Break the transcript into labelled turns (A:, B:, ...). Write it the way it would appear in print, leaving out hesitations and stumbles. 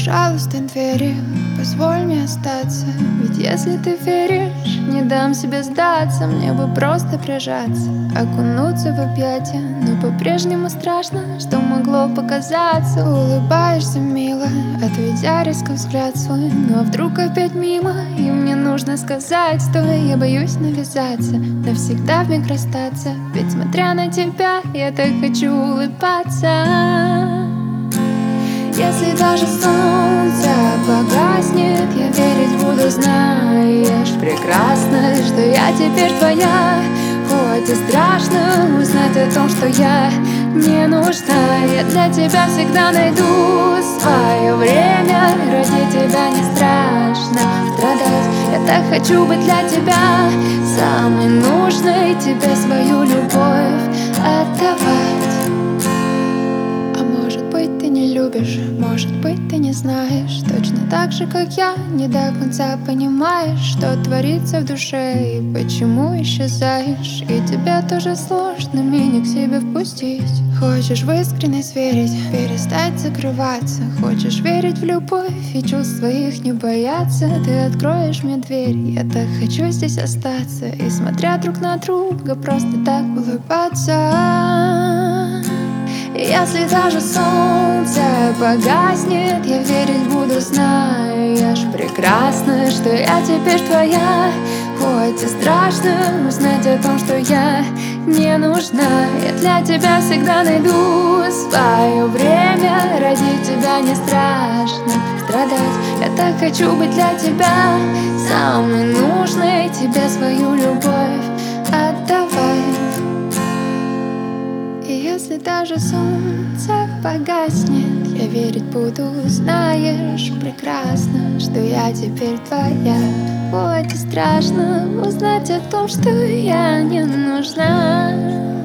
A: Пожалуйста, двери, позволь мне остаться. Ведь если ты веришь, не дам себе сдаться. Мне бы просто прижаться, окунуться в объятия. Но по-прежнему страшно, что могло показаться. Улыбаешься мило, отведя резко взгляд свой. Но вдруг опять мимо, и мне нужно сказать: стой, я боюсь навязаться, навсегда вмиг расстаться. Ведь смотря на тебя, я так хочу улыбаться. Если даже солнце погаснет, я верить буду, знаешь прекрасно, что я теперь твоя. Хоть и страшно узнать о том, что я не нужна, я для тебя всегда найду свое время. Ради тебя не страшно страдать. Я так хочу быть для тебя самой нужной, тебе свою любовь отдавать. Ты не любишь, может быть, ты не знаешь. Точно так же, как я, не до конца понимаешь, что творится в душе и почему исчезаешь. И тебе тоже сложно меня к себе впустить. Хочешь в искренность верить, перестать закрываться. Хочешь верить в любовь и чувств своих не бояться. Ты откроешь мне дверь, я так хочу здесь остаться. И смотря друг на друга, просто так улыбаться. Если даже солнце погаснет, я верить буду, знаешь прекрасно, что я теперь твоя. Хоть и страшно узнать о том, что я не нужна, я для тебя всегда найду свое время. Ради тебя не страшно страдать. Я так хочу быть для тебя самой нужной, тебе свою любовь отдавать. И если даже солнце погаснет, я верить буду, знаешь прекрасно, что я теперь твоя. Хоть и страшно узнать о том, что я не нужна.